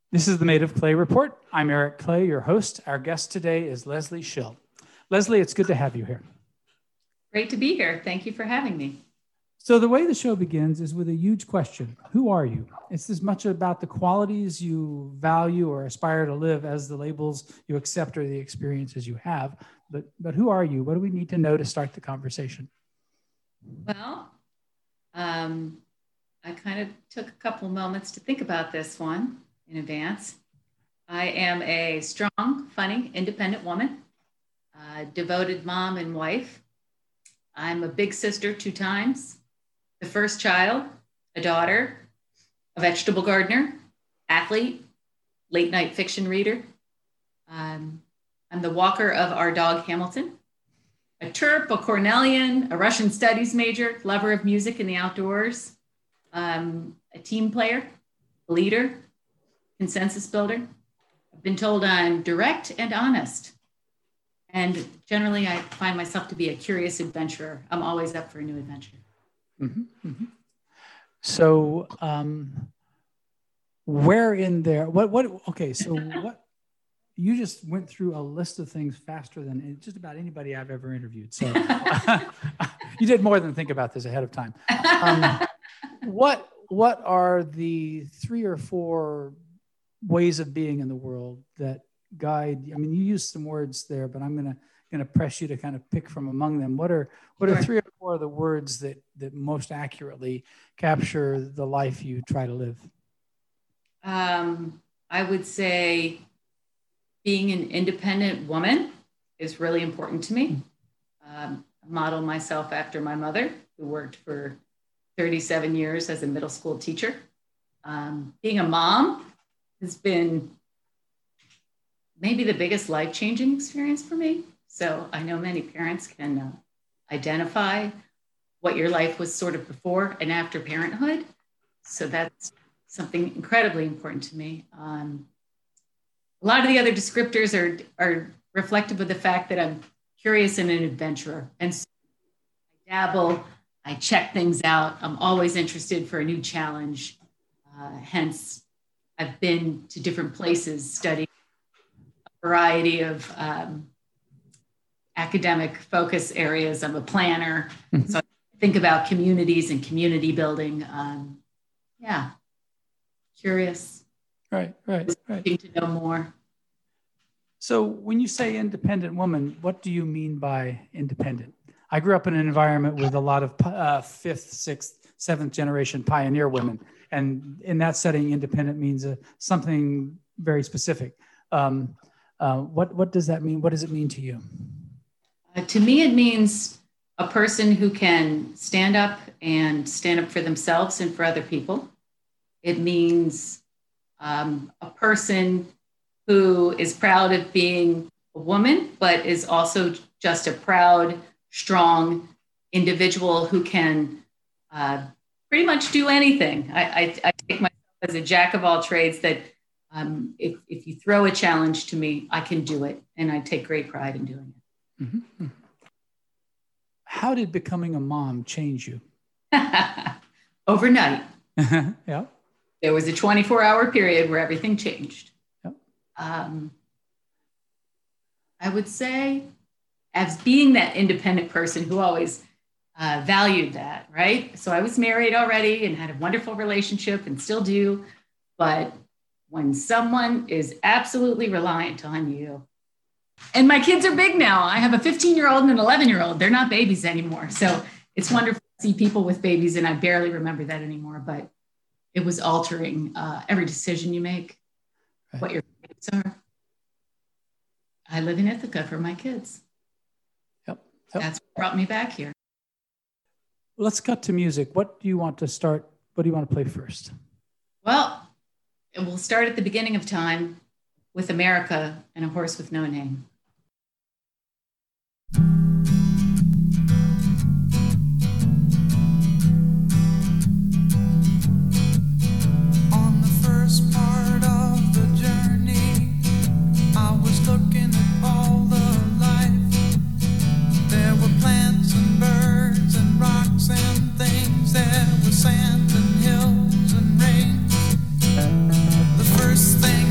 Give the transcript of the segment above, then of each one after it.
This is the Made of Clay Report. I'm Eric Clay, your host. Our guest today is Leslie Schill. Leslie, it's good to have you here. Great to be here. Thank you for having me. So the way the show begins is with a huge question. Who are you? It's as much about the qualities you value or aspire to live as the labels you accept or the experiences you have. But who are you? What do we need to know to start the conversation? Well, I kind of took a couple moments to think about this one in advance. I am a strong, funny, independent woman, devoted mom and wife. I'm a big sister 2 times, the first child, a daughter, a vegetable gardener, athlete, late night fiction reader. I'm the walker of our dog Hamilton, a Terp, a Cornellian, a Russian studies major, lover of music and the outdoors, a team player, a leader, consensus builder. I've been told I'm direct and honest. And generally, I find myself to be a curious adventurer. I'm always up for a new adventure. Mm-hmm, mm-hmm. So, where in there, what, you just went through a list of things faster than just about anybody I've ever interviewed. So you did more than think about this ahead of time. What are the 3 or 4 ways of being in the world that guide? I mean, you used some words there, but I'm gonna press you to kind of pick from among them. What are 3 or 4 of the words that most accurately capture the life you try to live? I would say being an independent woman is really important to me. I model myself after my mother, who worked for 37 years as a middle school teacher. Being a mom has been maybe the biggest life-changing experience for me. So I know many parents can identify what your life was sort of before and after parenthood. So that's something incredibly important to me. A lot of the other descriptors are reflective of the fact that I'm curious and an adventurer. And so I dabble, I check things out. I'm always interested for a new challenge. Hence, I've been to different places, studying a variety of academic focus areas. I'm a planner. Mm-hmm. So I think about communities and community building. Curious. Right. To know more. So when you say independent woman, what do you mean by independent? I grew up in an environment with a lot of 5th, 6th, 7th generation pioneer women. And in that setting, independent means something very specific. What does that mean? What does it mean to you? To me, it means a person who can stand up for themselves and for other people. It means a person who is proud of being a woman, but is also just a proud, strong individual who can pretty much do anything. I take myself as a jack of all trades, that if you throw a challenge to me, I can do it. And I take great pride in doing it. Mm-hmm. How did becoming a mom change you? Overnight. Yeah. There was a 24-hour period where everything changed. Yep. I would say, as being that independent person who always valued that, right? So I was married already and had a wonderful relationship and still do. But when someone is absolutely reliant on you, and my kids are big now. I have a 15-year-old and an 11-year-old. They're not babies anymore. So it's wonderful to see people with babies, and I barely remember that anymore. But it was altering every decision you make, right. What your kids are. I live in Ithaca for my kids. Yep. That's what brought me back here. Let's cut to music. What do you want to start? What do you want to play first? Well, we'll start at the beginning of time with America and a Horse with No Name. On the first part of the journey, I was looking at all the life. There were plants and birds and rocks and things. There was sand and hills and rain. The first thing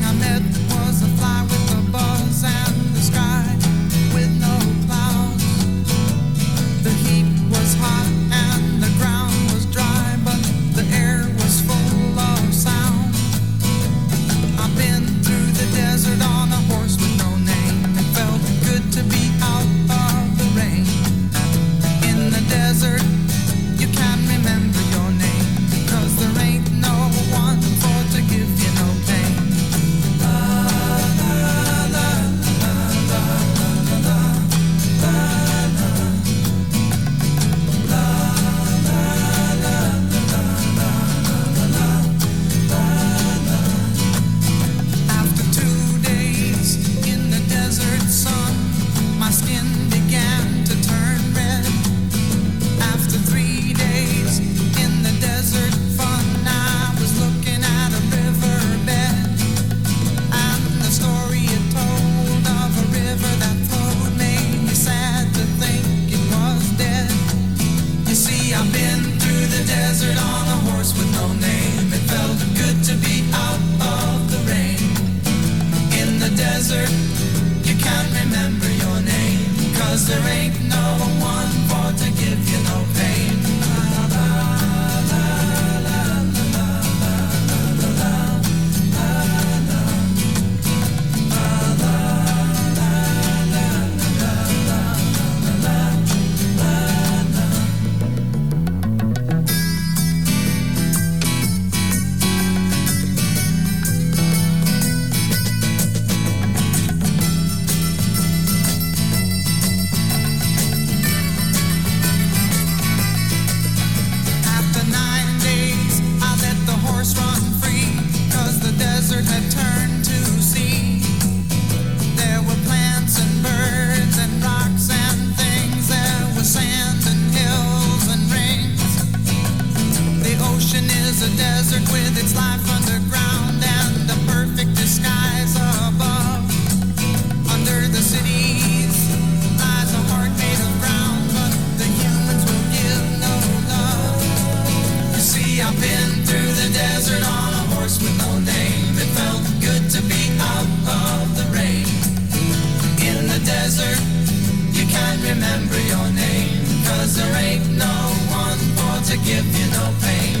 remember your name, 'cause there ain't no one for to give you no pain.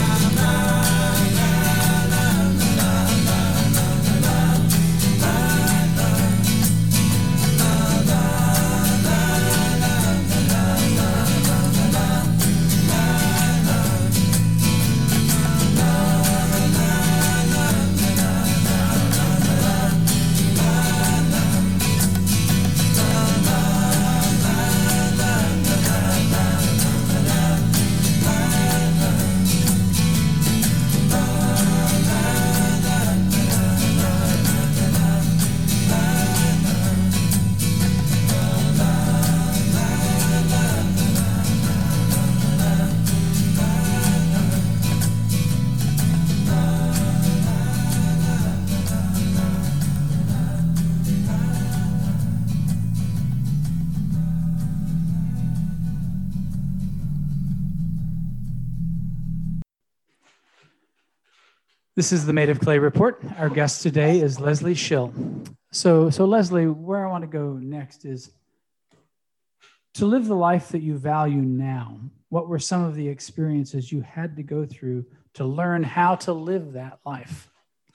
This is the Made of Clay Report. Our guest today is Leslie Schill. So Leslie, where I want to go next is to live the life that you value now. What were some of the experiences you had to go through to learn how to live that life?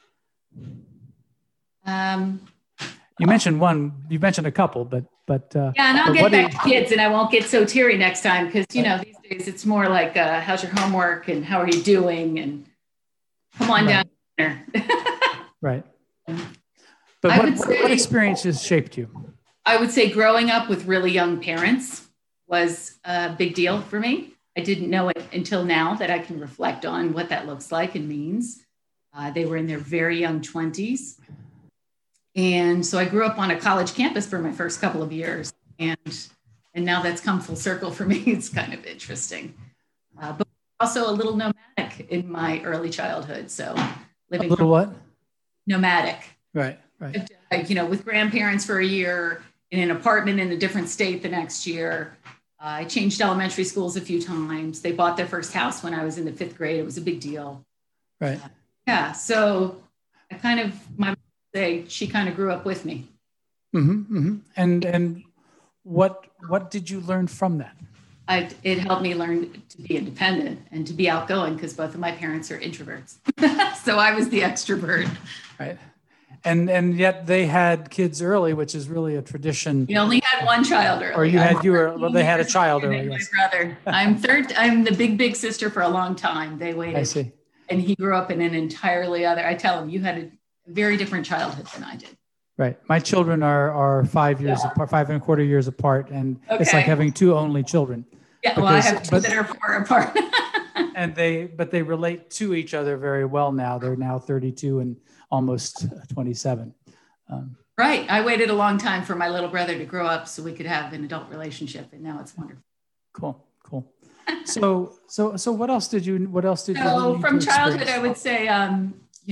You mentioned one. You mentioned a couple, but yeah, and I'll get back to kids, and I won't get so teary next time because these days it's more like, how's your homework and how are you doing and come on down to dinner. Right. But what experiences shaped you? I would say growing up with really young parents was a big deal for me. I didn't know it until now that I can reflect on what that looks like and means. They were in their very young 20s. And so I grew up on a college campus for my first couple of years. And now that's come full circle for me. It's kind of interesting. But also a little nomadic in my early childhood. So living a little what? Nomadic. Right. With grandparents for a year, in an apartment in a different state the next year. I changed elementary schools a few times. They bought their first house when I was in the 5th grade. It was a big deal. Right. So I kind of, my mom would say she kind of grew up with me. Mm-hmm, mm-hmm. And what did you learn from that? It helped me learn to be independent and to be outgoing because both of my parents are introverts. So I was the extrovert. Right. And yet they had kids early, which is really a tradition. You only had one child early. Or they had a child early. Yes. My brother. I'm the big sister for a long time. They waited. I see. And he grew up in an entirely other, I tell him, you had a very different childhood than I did. Right. My children are 5 years apart, 5.25 years apart. And it's like having two only children. Yeah, well, I have two that are 4 apart. But they relate to each other very well now. They're now 32 and almost 27. Right. I waited a long time for my little brother to grow up so we could have an adult relationship, and now it's wonderful. Cool. So what else did you? So from childhood, I would say, I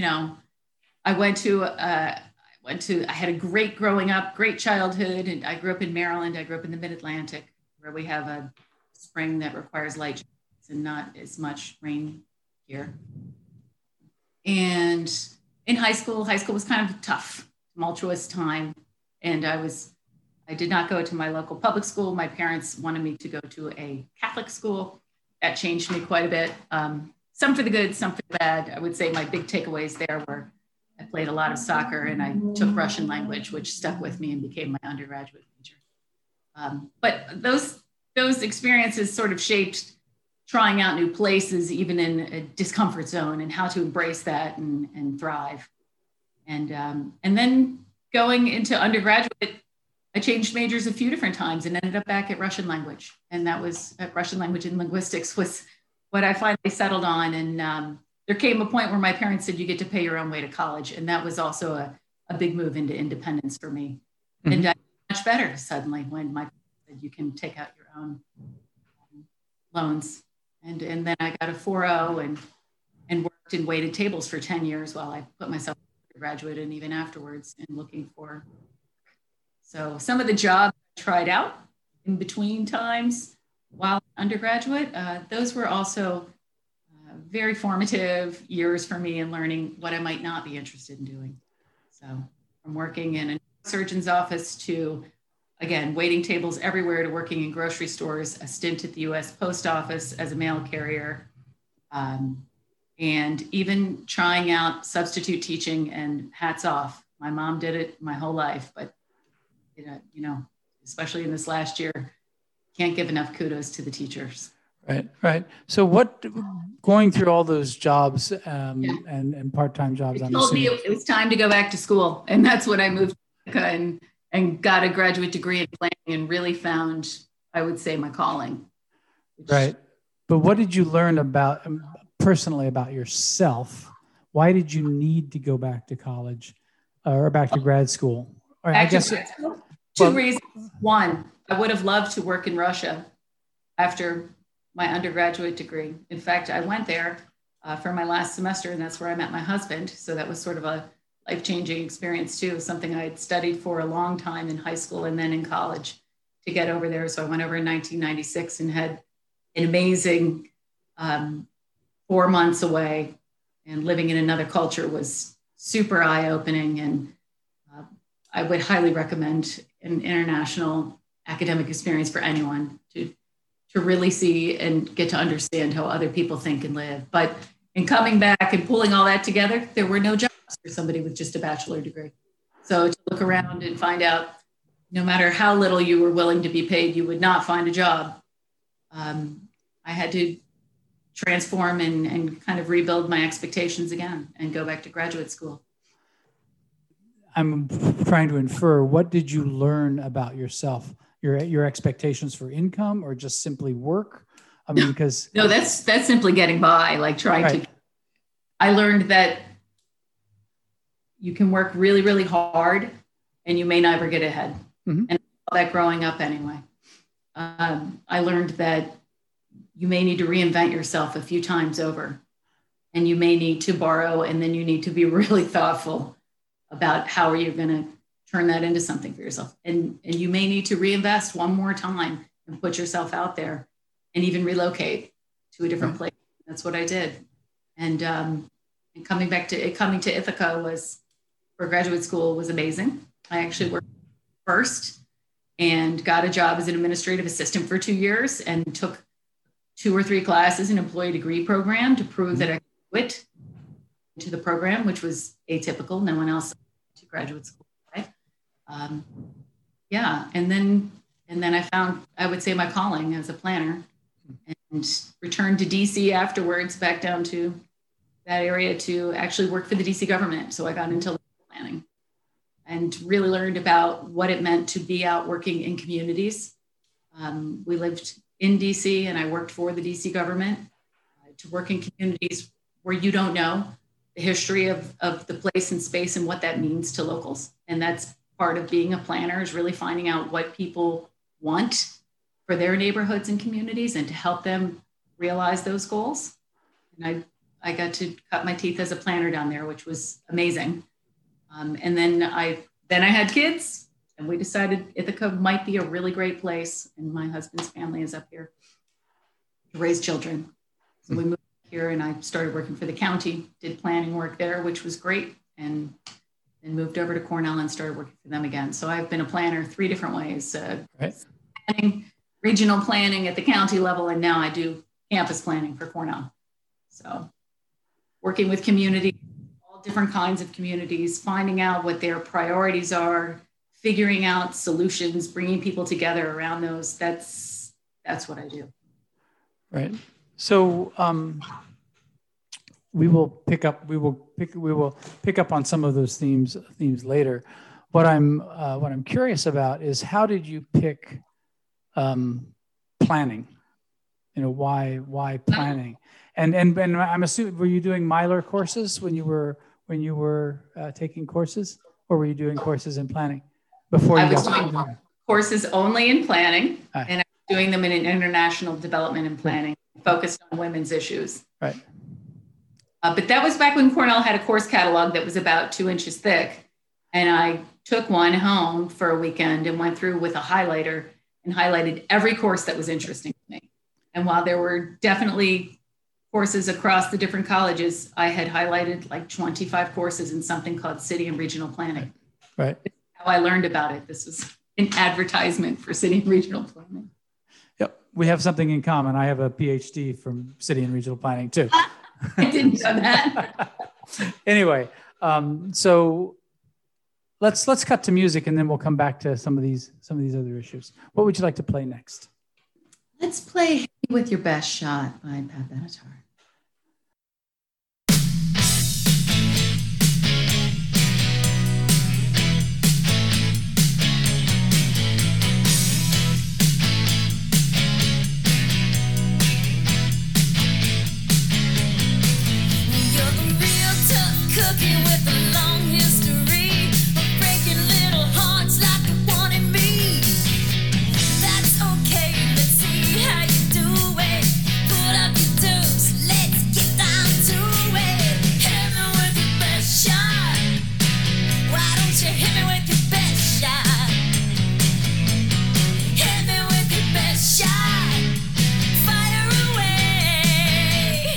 had a great growing up, great childhood, and I grew up in Maryland. I grew up in the Mid-Atlantic, where we have a spring that requires light showers and not as much rain here. And in high school was kind of a tough, tumultuous time. And I did not go to my local public school. My parents wanted me to go to a Catholic school. That changed me quite a bit. Some for the good, some for the bad. I would say my big takeaways there were I played a lot of soccer and I took Russian language, which stuck with me and became my undergraduate major. But those experiences sort of shaped trying out new places, even in a discomfort zone, and how to embrace that and thrive. And then going into undergraduate, I changed majors a few different times and ended up back at Russian language. And that was Russian language and linguistics was what I finally settled on. And there came a point where my parents said, you get to pay your own way to college. And that was also a big move into independence for me. Mm-hmm. And much better suddenly when my parents said, you can take out your own loans. And then I got a 4.0 and worked and waited tables for 10 years while I put myself to graduate and even afterwards and looking for. So some of the jobs I tried out in between times while undergraduate, those were also very formative years for me in learning what I might not be interested in doing. So from working in a surgeon's office to again, waiting tables everywhere to working in grocery stores, a stint at the US Post Office as a mail carrier, and even trying out substitute teaching, and hats off. My mom did it my whole life, but especially in this last year, can't give enough kudos to the teachers. Right. So going through all those jobs and part-time jobs, it told me it was time to go back to school. And that's when I moved to Ithaca and got a graduate degree in planning and really found, I would say, my calling. Right. But what did you learn personally about yourself? Why did you need to go back to college or back to grad school? Or Two reasons. One, I would have loved to work in Russia after my undergraduate degree. In fact, I went there for my last semester, and that's where I met my husband. So that was sort of a life-changing experience too, something I had studied for a long time in high school and then in college to get over there. So I went over in 1996 and had an amazing 4 months away, and living in another culture was super eye-opening. And I would highly recommend an international academic experience for anyone to really see and get to understand how other people think and live. But in coming back and pulling all that together, there were no jobs for somebody with just a bachelor degree. So to look around and find out, no matter how little you were willing to be paid, you would not find a job. I had to transform and kind of rebuild my expectations again and go back to graduate school. I'm trying to infer, what did you learn about yourself? Your expectations for income, or just simply work? I mean, because no, that's simply getting by, like trying to. I learned that you can work really, really hard and you may never get ahead. Mm-hmm. And all that growing up anyway. I learned that you may need to reinvent yourself a few times over, and you may need to borrow, and then you need to be really thoughtful about how are you going to turn that into something for yourself. And you may need to reinvest one more time and put yourself out there and even relocate to a different place. That's what I did. And coming to Ithaca for graduate school was amazing. I actually worked first and got a job as an administrative assistant for 2 years and took 2 or 3 classes in employee degree program to prove that I could quit into the program, which was atypical. No one else went to graduate school. And then I found, I would say, my calling as a planner, and returned to DC afterwards, back down to that area to actually work for the DC government. So I got into planning and really learned about what it meant to be out working in communities. We lived in DC, and I worked for the DC government to work in communities where you don't know the history of the place and space and what that means to locals. And that's part of being a planner, is really finding out what people want for their neighborhoods and communities and to help them realize those goals. And I got to cut my teeth as a planner down there, which was amazing. And then I had kids, and we decided Ithaca might be a really great place. And my husband's family is up here to raise children. So we moved here, and I started working for the county, did planning work there, which was great. And moved over to Cornell and started working for them again. So I've been a planner 3 different ways, planning, regional planning at the county level, and now I do campus planning for Cornell. So working with communities, all different kinds of communities, finding out what their priorities are, figuring out solutions, bringing people together around those. That's what I do. Right. So we will pick up on some of those themes later. What I'm curious about is, how did you pick planning? Why planning? And I'm assuming, were you doing Myler courses when you were taking courses, or were you doing courses in planning before you got doing courses only in planning, and I was doing them in an international development and planning, focused on women's issues. Right. But that was back when Cornell had a course catalog that was about 2 inches thick. And I took one home for a weekend and went through with a highlighter and highlighted every course that was interesting to me. And while there were definitely courses across the different colleges, I had highlighted like 25 courses in something called city and regional planning. Right. This is how I learned about it. This was an advertisement for city and regional planning. Yep, we have something in common. I have a PhD from city and regional planning too. I didn't know that. Anyway, so let's cut to music, and then we'll come back to some of these other issues. What would you like to play next? Let's play Hit Me With Your Best Shot by Pat Benatar. Cookie with a long history of breaking little hearts like the one in me. That's okay, let's see how you do it. Put up your dukes, let's get down to it. Hit me with your best shot. Why don't you hit me with your best shot? Hit me with your best shot. Fire away.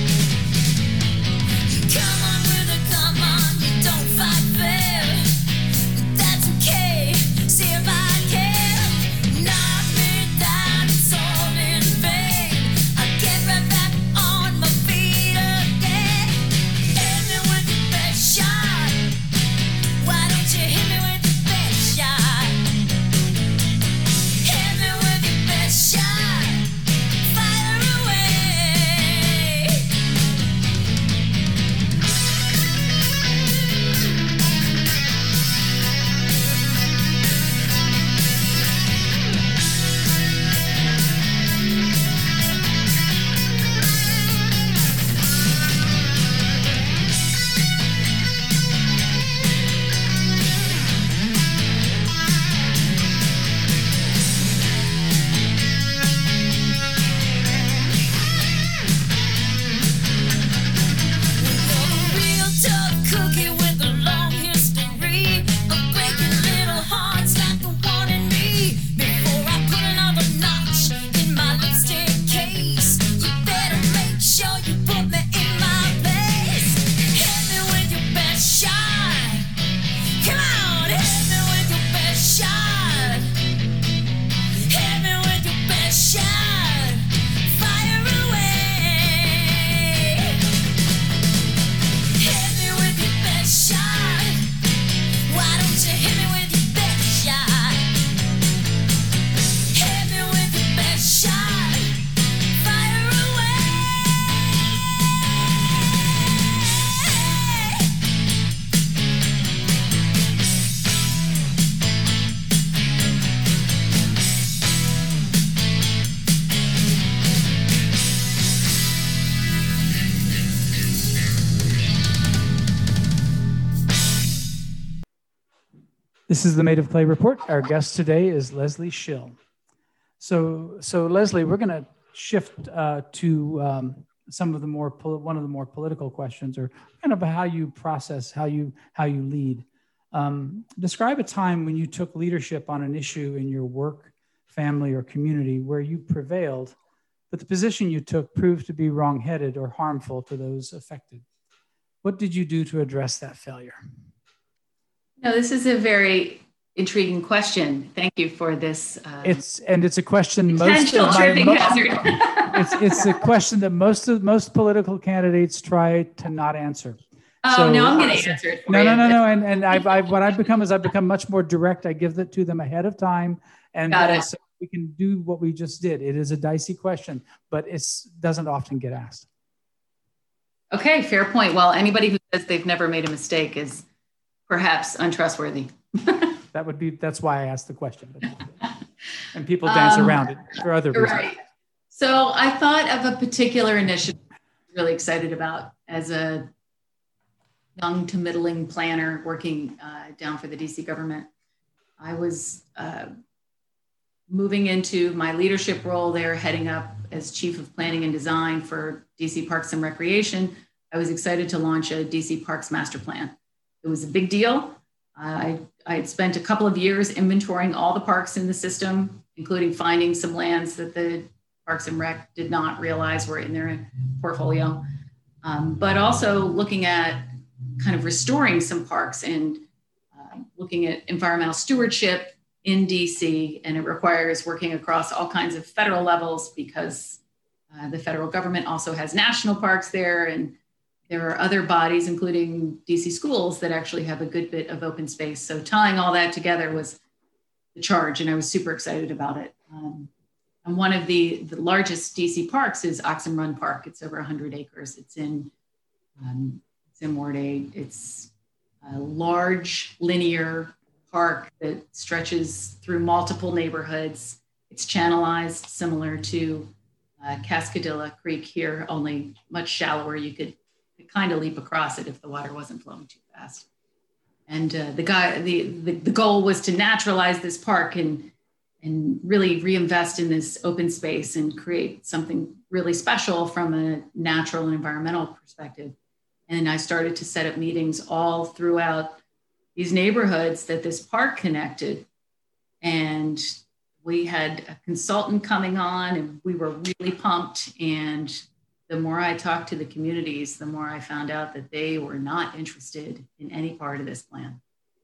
Come on. Come on, you don't fight fair. That's okay, see if I can. Knock me down, it's all in vain. I'll get right back on my feet again. Hit me with your best shot. Why don't you hit me with your best shot? Hit me with your best shot. Fire away. Real tough cookie with a long history of breaking little hearts like the one in me. Before I put another notch in my lipstick case, you better make sure you put me in my place. Hit me with your best shot. Come on, hit me with your best shot. Hit me with your best shot. Fire away. Hit me with your best shot. Why don't you hit me with your best shot? Hit me with your best shot. Fire away. This is the Made of Clay Report. Our guest today is Leslie Schill. So Leslie, we're going to shift to some of the more one of the more political questions, or kind of how you process, how you lead. Describe a time when you took leadership on an issue in your work, family, or community where you prevailed, but the position you took proved to be wrong-headed or harmful to those affected. What did you do to address that failure? No, this is a very intriguing question. Thank you for this. It's a question Potential tripping hazard. it's a question that most political candidates try to not answer. Oh, So- no, I'm going to answer it for No. you. And what I've become is I've become much more direct. I give that to them ahead of time, and Got it. so we can do what we just did. It is a dicey question, but it doesn't often get asked. Okay, fair point. Well, anybody who says they've never made a mistake is perhaps untrustworthy. That's why I asked the question. And people dance around it for other reasons. Right. So I thought of a particular initiative I'm really excited about as a young to middling planner working down for the DC government. I was moving into my leadership role there, heading up as Chief of Planning and Design for DC Parks and Recreation. I was excited to launch a DC Parks Master Plan. It was a big deal. I had spent a couple of years inventorying all the parks in the system, including finding some lands that the Parks and Rec did not realize were in their portfolio, but also looking at kind of restoring some parks and looking at environmental stewardship in DC, and it requires working across all kinds of federal levels because the federal government also has national parks there, and there are other bodies, including DC schools, that actually have a good bit of open space. So tying all that together was the charge, and I was super excited about it. And one of the largest DC parks is Oxen Run Park. It's over 100 acres. It's in Ward 8. It's a large linear park that stretches through multiple neighborhoods. It's channelized similar to Cascadilla Creek here, only much shallower. You could kind of leap across it if the water wasn't flowing too fast. And the goal was to naturalize this park and really reinvest in this open space and create something really special from a natural and environmental perspective. And I started to set up meetings all throughout these neighborhoods that this park connected. And we had a consultant coming on, and we were really pumped. And the more I talked to the communities, the more I found out that they were not interested in any part of this plan.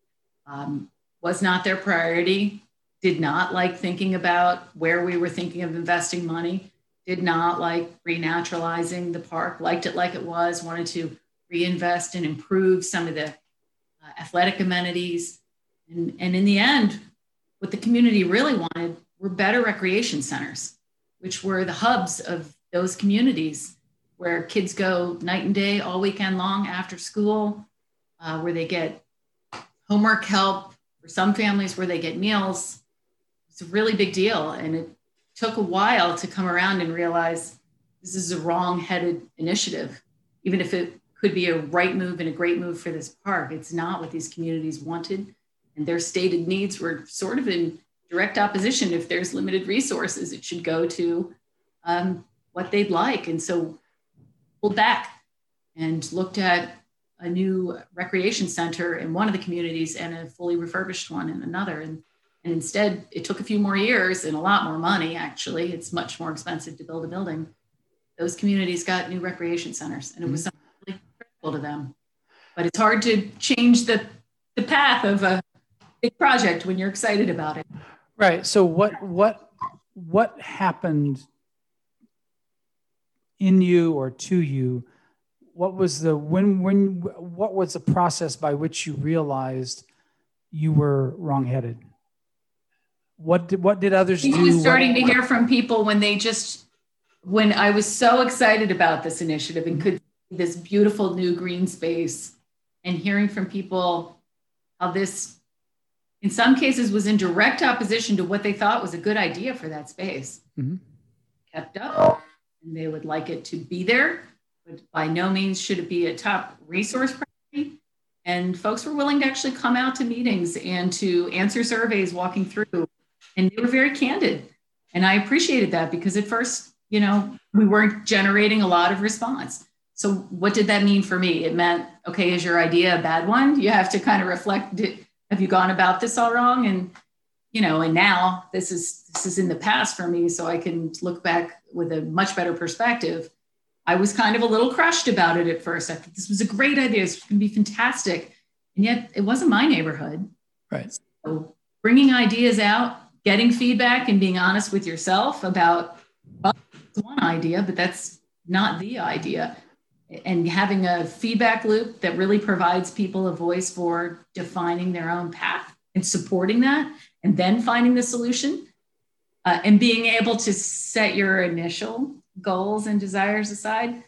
Was not their priority, did not like thinking about where we were thinking of investing money, did not like renaturalizing the park, liked it like it was, wanted to reinvest and improve some of the athletic amenities. And in the end, what the community really wanted were better recreation centers, which were the hubs of those communities where kids go night and day all weekend long after school, where they get homework help, for some families where they get meals. It's a really big deal. And it took a while to come around and realize this is a wrong-headed initiative. Even if it could be a right move and a great move for this park, it's not what these communities wanted. And their stated needs were sort of in direct opposition. If there's limited resources, it should go to what they'd like. And so pulled back and looked at a new recreation center in one of the communities and a fully refurbished one in another. And instead, it took a few more years and a lot more money, actually. It's much more expensive to build a building. Those communities got new recreation centers, and it was something really critical to them. But it's hard to change the path of a big project when you're excited about it. Right. So what happened in you or to you? What was the what was the process by which you realized you were wrongheaded? What did others do? I was starting to hear from people when I was so excited about this initiative and could see this beautiful new green space, and hearing from people how this, in some cases, was in direct opposition to what they thought was a good idea for that space. Mm-hmm. Kept up, and they would like it to be there, but by no means should it be a top resource priority. And folks were willing to actually come out to meetings and to answer surveys walking through. And they were very candid. And I appreciated that, because at first, we weren't generating a lot of response. So what did that mean for me? It meant, okay, is your idea a bad one? You have to kind of reflect, have you gone about this all wrong? And, and now this is in the past for me, so I can look back with a much better perspective. I was kind of a little crushed about it at first. I thought this was a great idea. It's going to be fantastic. And yet it wasn't my neighborhood. Right. So bringing ideas out, getting feedback, and being honest with yourself about, well, it's one idea, but that's not the idea. And having a feedback loop that really provides people a voice for defining their own path and supporting that, and then finding the solution, and being able to set your initial goals and desires aside.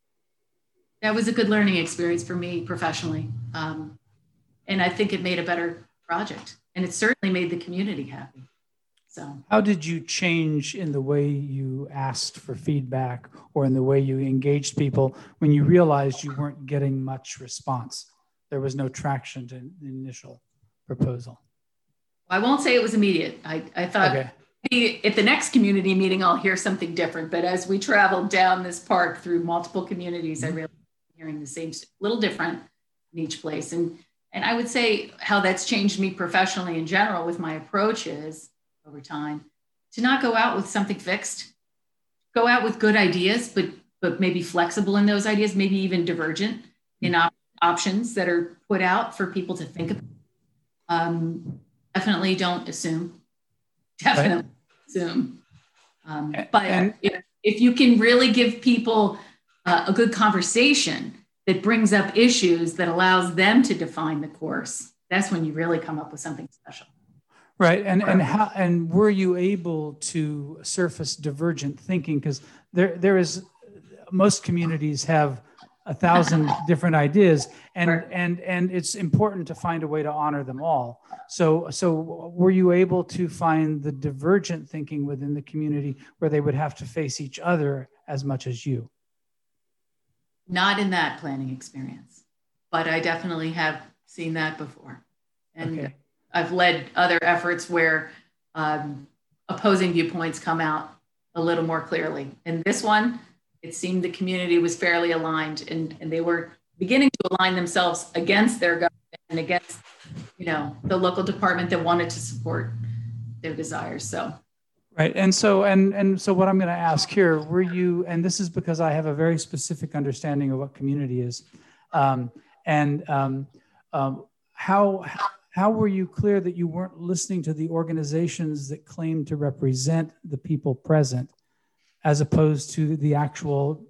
That was a good learning experience for me professionally. And I think it made a better project, and it certainly made the community happy. So, how did you change in the way you asked for feedback or in the way you engaged people when you realized you weren't getting much response? There was no traction to the initial proposal. I won't say it was immediate. I thought, okay, maybe at the next community meeting, I'll hear something different. But as we traveled down this park through multiple communities, I realized hearing the same, little different in each place. And I would say how that's changed me professionally in general with my approach is, over time, to not go out with something fixed, go out with good ideas, but maybe flexible in those ideas, maybe even divergent in options that are put out for people to think about. Definitely don't assume. Definitely assume. But if you can really give people a good conversation that brings up issues that allows them to define the course, that's when you really come up with something special. Right. And were you able to surface divergent thinking? Because there is, most communities have 1,000 different ideas, and it's important to find a way to honor them all. So were you able to find the divergent thinking within the community where they would have to face each other as much as you? Not in that planning experience, but I definitely have seen that before. And okay. I've led other efforts where opposing viewpoints come out a little more clearly. In this one, it seemed the community was fairly aligned, and they were beginning to align themselves against their government and against, the local department that wanted to support their desires. So. Right. And so what I'm going to ask here, were you, and this is because I have a very specific understanding of what community is, how were you clear that you weren't listening to the organizations that claim to represent the people present, as opposed to the actual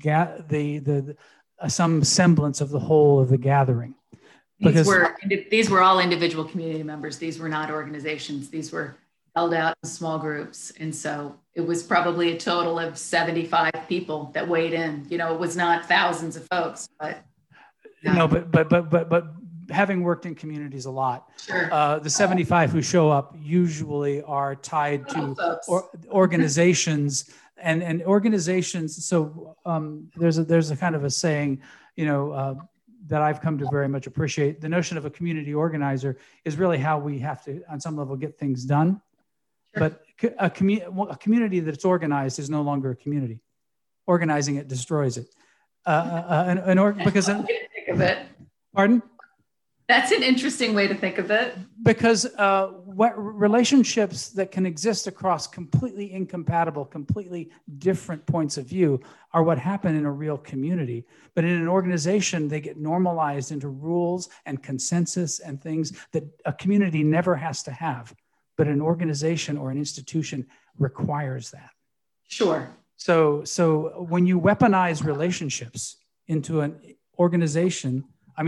some semblance of the whole of the gathering? Because these were all individual community members. These were not organizations. These were held out in small groups. And so it was probably a total of 75 people that weighed in. It was not thousands of folks, but. No, but having worked in communities a lot, sure. The 75 who show up usually are tied to organizations and organizations. So there's a kind of a saying, that I've come to very much appreciate. The notion of a community organizer is really how we have to, on some level, get things done. Sure. But a community that's organized is no longer a community. Organizing it destroys it. Because think of it. Pardon? That's an interesting way to think of it. Because what relationships that can exist across completely incompatible, completely different points of view are what happen in a real community. But in an organization, they get normalized into rules and consensus and things that a community never has to have. But an organization or an institution requires that. Sure. So when you weaponize relationships into an organization, I'm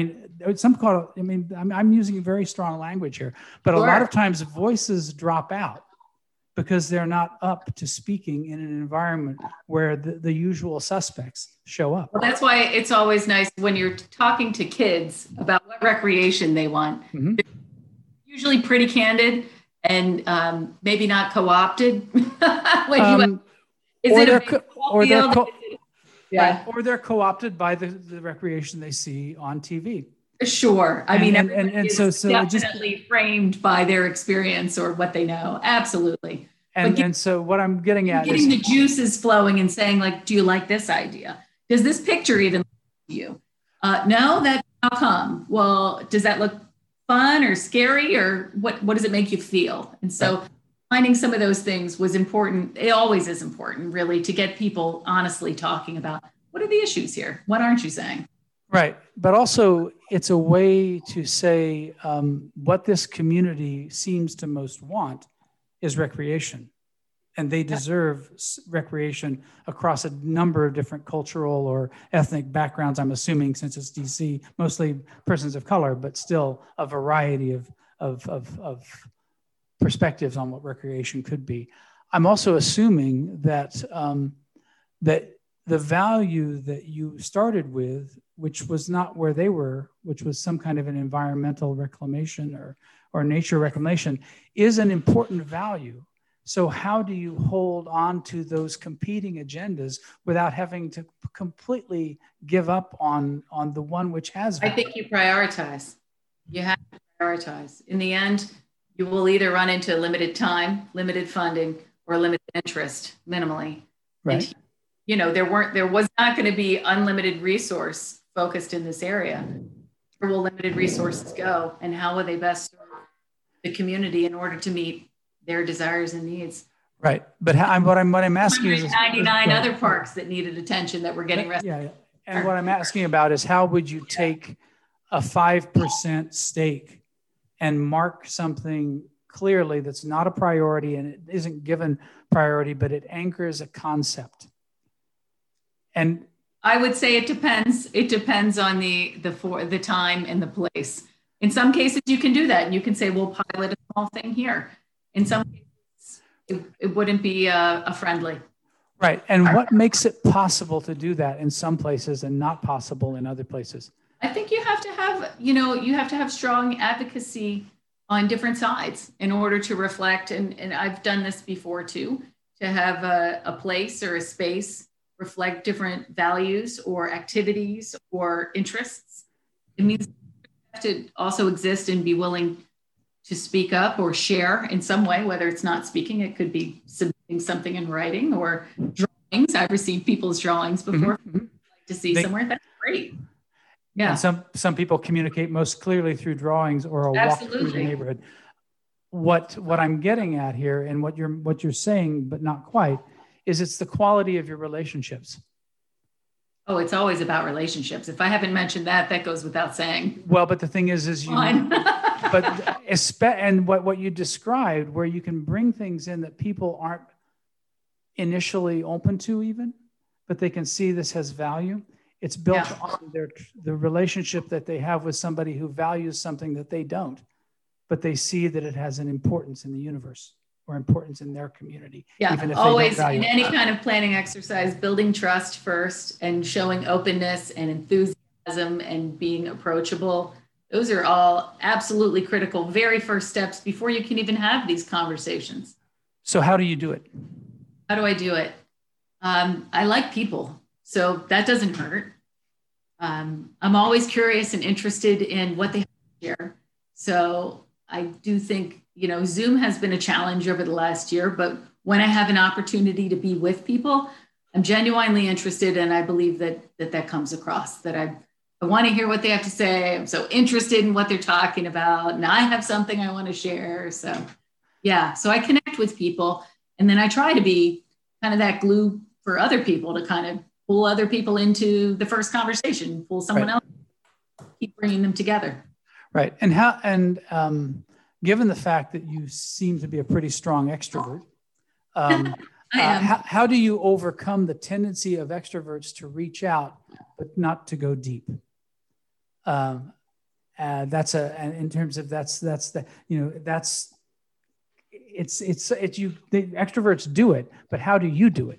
using very strong language here, but sure. A lot of times voices drop out because they're not up to speaking in an environment where the usual suspects show up. Well, that's why it's always nice when you're talking to kids about what recreation they want. Mm-hmm. They're usually pretty candid and maybe not co-opted. Or they're co-opted by the recreation they see on TV. Sure. So definitely framed by their experience or what they know. Absolutely. And so what I'm getting at is the juices flowing and saying, like, do you like this idea? Does this picture even look to you? No, how come? Well, does that look fun or scary, or what does it make you feel? And so finding some of those things was important. It always is important, really, to get people honestly talking about what are the issues here? What aren't you saying? Right. But also it's a way to say what this community seems to most want is recreation. And they deserve recreation across a number of different cultural or ethnic backgrounds, I'm assuming, since it's DC, mostly persons of color, but still a variety of perspectives on what recreation could be. I'm also assuming that that the value that you started with, which was not where they were, which was some kind of an environmental reclamation or nature reclamation, is an important value. So how do you hold on to those competing agendas without having to completely give up on the one which has value? I think you prioritize. You have to prioritize. In the end, you will either run into limited time, limited funding, or limited interest minimally. Right. And, there was not going to be unlimited resource focused in this area. Where will limited resources go, and how will they best serve the community in order to meet their desires and needs? Right. But what I'm asking is 99 other parks that needed attention that were getting rescued. Yeah. And what I'm asking about is how would you take a 5% stake and mark something clearly that's not a priority and it isn't given priority, but it anchors a concept. And I would say it depends. It depends on the time and the place. In some cases, you can do that, and you can say, "We'll pilot a small thing here." In some cases, it wouldn't be a friendly. Right. And what makes it possible to do that in some places and not possible in other places? I think you have to have strong advocacy on different sides in order to reflect. And I've done this before too, to have a place or a space reflect different values or activities or interests. It means you have to also exist and be willing to speak up or share in some way, whether it's not speaking, it could be submitting something in writing or drawings. I've received people's drawings before. Mm-hmm. Like to see somewhere. That's great. Yeah. And some people communicate most clearly through drawings or a walk through the neighborhood. What I'm getting at here, and what you're saying, but not quite, is it's the quality of your relationships. Oh, it's always about relationships. If I haven't mentioned that, that goes without saying. Well, but the thing is and what you described, where you can bring things in that people aren't initially open to even, but they can see this has value. It's built on the relationship that they have with somebody who values something that they don't, but they see that it has an importance in the universe or importance in their community. Yeah, even if always they don't value in any kind of planning exercise, building trust first and showing openness and enthusiasm and being approachable. Those are all absolutely critical, very first steps before you can even have these conversations. So how do you do it? How do I do it? I like people, so that doesn't hurt. I'm always curious and interested in what they have to share. So I do think, Zoom has been a challenge over the last year, but when I have an opportunity to be with people, I'm genuinely interested, and I believe that comes across, that I want to hear what they have to say. I'm so interested in what they're talking about, and I have something I want to share. So I connect with people, and then I try to be kind of that glue for other people to kind of pull other people into the first conversation, pull someone else, keep bringing them together. Right. And given the fact that you seem to be a pretty strong extrovert, how do you overcome the tendency of extroverts to reach out, but not to go deep? In terms of the extroverts do it, but how do you do it?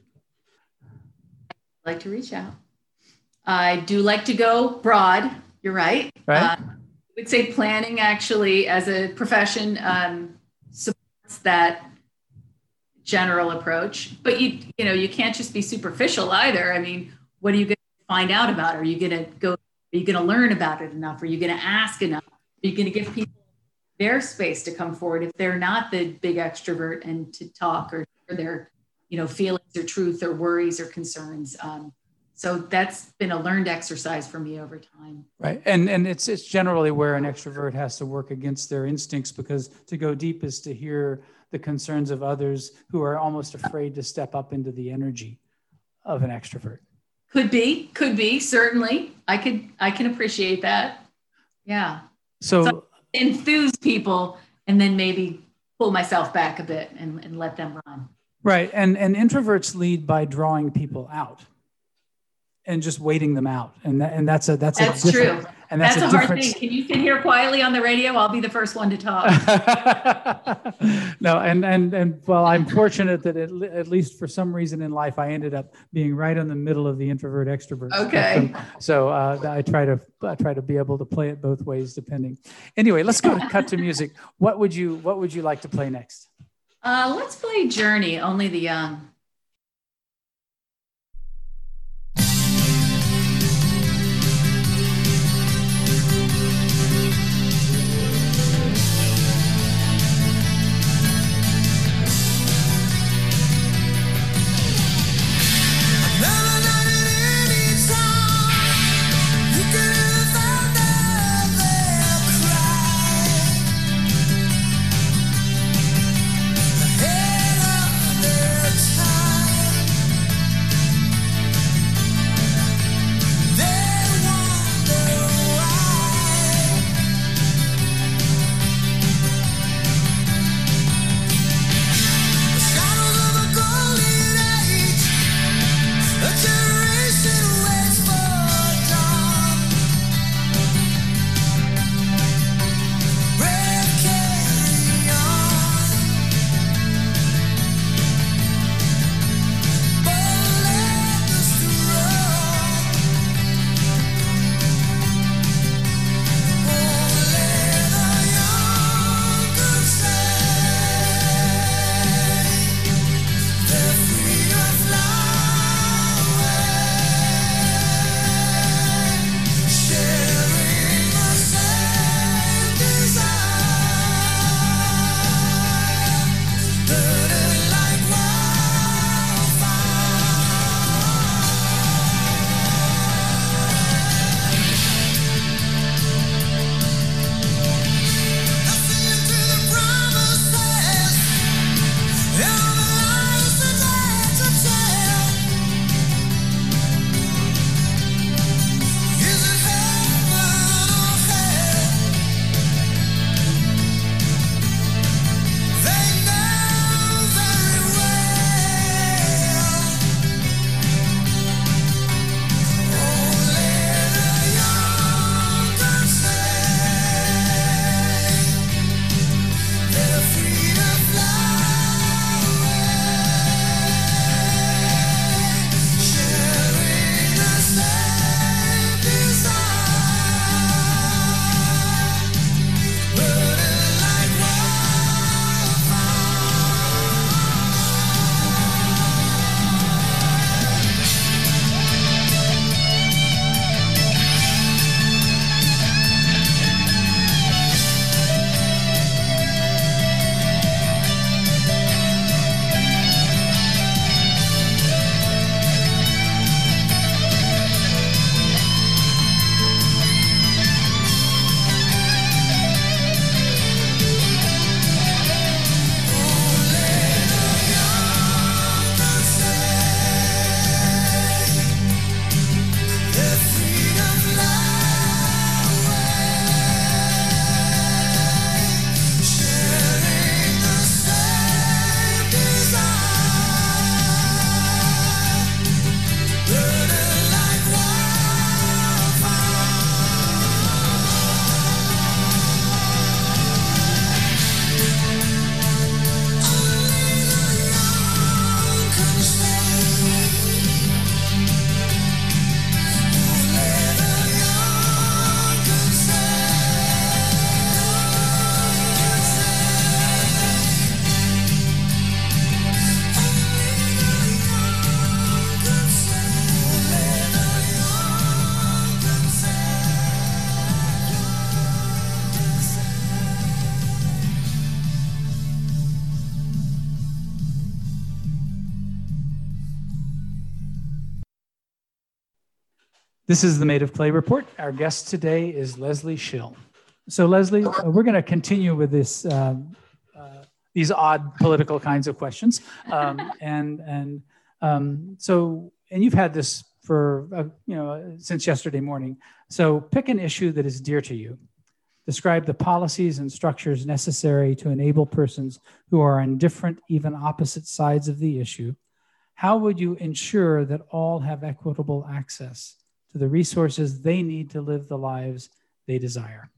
I like to reach out. I do like to go broad. You're right. Right. I would say planning actually as a profession supports that general approach, but you can't just be superficial either. I mean, what are you going to find out about? Are you going to learn about it enough? Are you going to ask enough? Are you going to give people their space to come forward if they're not the big extrovert and to talk or their, feelings or truth or worries or concerns? So that's been a learned exercise for me over time. Right. And it's generally where an extrovert has to work against their instincts, because to go deep is to hear the concerns of others who are almost afraid to step up into the energy of an extrovert. Could be, certainly. I can appreciate that. Yeah. So enthuse people and then maybe pull myself back a bit and let them run. Right. And introverts lead by drawing people out and just waiting them out. And that's true. And that's a hard thing. Can you sit here quietly on the radio? I'll be the first one to talk. No. And well, I'm fortunate that at least for some reason in life, I ended up being right in the middle of the introvert extrovert. Okay. So I try to be able to play it both ways depending. Anyway, let's cut to music. What would you like to play next? Let's play Journey, Only the Young. Ahead of their time. This is the Made of Clay Report. Our guest today is Leslie Schill. So Leslie, we're going to continue with this, these odd political kinds of questions. And you've had this for, since yesterday morning. So pick an issue that is dear to you. Describe the policies and structures necessary to enable persons who are on different, even opposite sides of the issue. How would you ensure that all have equitable access to the resources they need to live the lives they desire?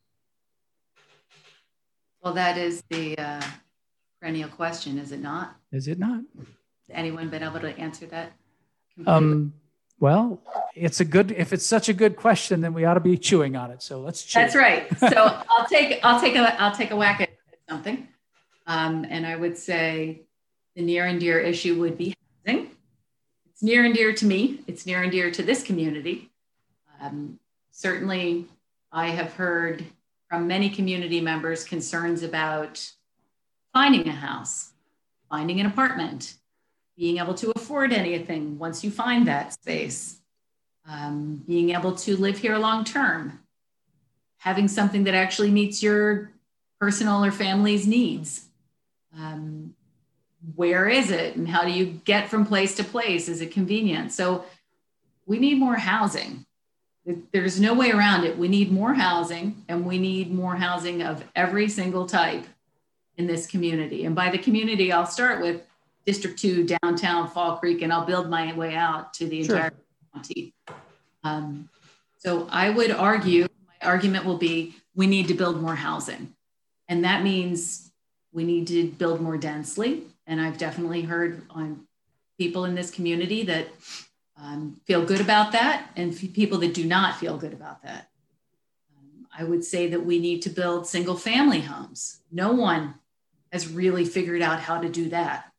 Well, that is the perennial question, is it not? Is it not? Has anyone been able to answer that? Well, if it's such a good question, then we ought to be chewing on it. So let's chew. That's right. So I'll take a whack at something. And I would say the near and dear issue would be housing. It's near and dear to me. It's near and dear to this community. Certainly, I have heard from many community members concerns about finding a house, finding an apartment, being able to afford anything once you find that space, being able to live here long term, having something that actually meets your personal or family's needs. Where is it and how do you get from place to place? Is it convenient? So we need more housing. There's no way around it. We need more housing, and we need more housing of every single type in this community. And by the community, I'll start with District 2, downtown Fall Creek, and I'll build my way out to the entire county. So I would argue, my argument will be, we need to build more housing. And that means we need to build more densely. And I've definitely heard on people in this community that feel good about that, and people that do not feel good about that. I would say that we need to build single family homes. No one has really figured out how to do that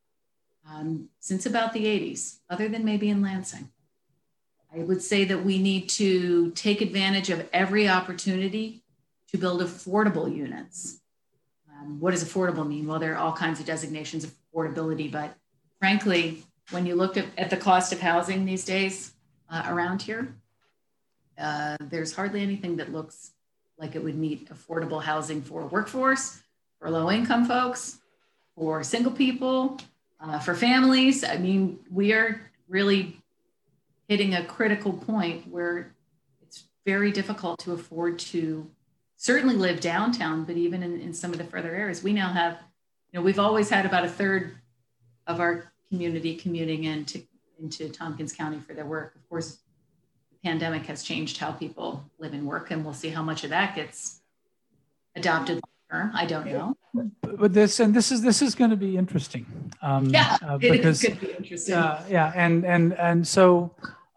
since about the 80s, other than maybe in Lansing. I would say that we need to take advantage of every opportunity to build affordable units. What does affordable mean? Well, there are all kinds of designations of affordability, but frankly, when you look at the cost of housing these days around here, there's hardly anything that looks like it would meet affordable housing for workforce, for low-income folks, for single people, for families. I mean, we are really hitting a critical point where it's very difficult to afford to certainly live downtown, but even in some of the further areas. We now have, we've always had about a third of our community commuting into Tompkins County for their work. Of course, the pandemic has changed how people live and work, and we'll see how much of that gets adopted long term. I don't know. But this is going to be interesting. It is going to be interesting. And so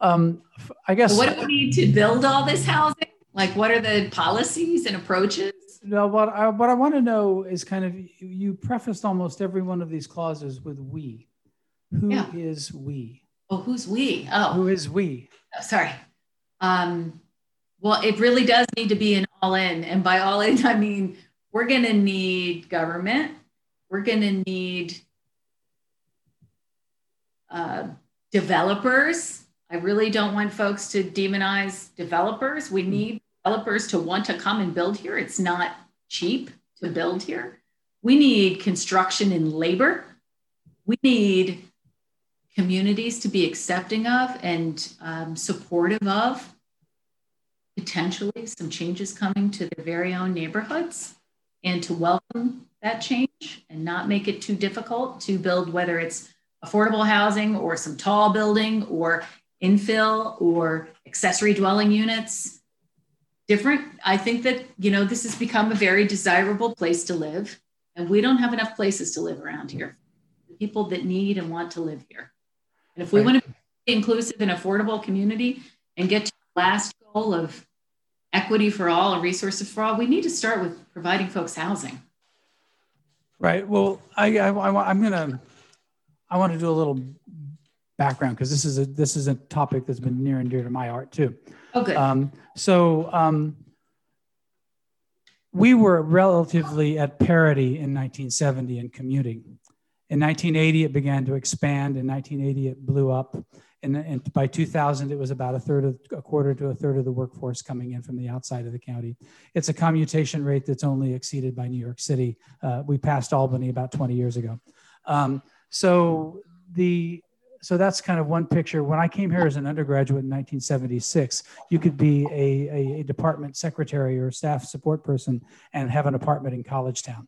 I guess. So what do we need to build all this housing? Like, what are the policies and approaches? No, what I want to know is kind of, you prefaced almost every one of these clauses with we. Who is we? Oh, who's we? Oh. Who is we? Oh, sorry. Well, it really does need to be an all in. And by all in, I mean, we're going to need government. We're going to need developers. I really don't want folks to demonize developers. We need developers to want to come and build here. It's not cheap to build here. We need construction and labor. We need communities to be accepting of and supportive of potentially some changes coming to their very own neighborhoods, and to welcome that change and not make it too difficult to build, whether it's affordable housing or some tall building or infill or accessory dwelling units. I think that, this has become a very desirable place to live, and we don't have enough places to live around here. The people that need and want to live here. And if we want to be inclusive and affordable community and get to the last goal of equity for all and resources for all, we need to start with providing folks housing. Right. Well, I want to do a little background, because this is a topic that's been near and dear to my heart too. Oh, good. We were relatively at parity in 1970 in commuting. In 1980, it began to expand. In 1980, it blew up. And by 2000, it was about a quarter to a third of the workforce coming in from the outside of the county. It's a commutation rate that's only exceeded by New York City. We passed Albany about 20 years ago. So that's kind of one picture. When I came here as an undergraduate in 1976, you could be a department secretary or staff support person and have an apartment in College Town.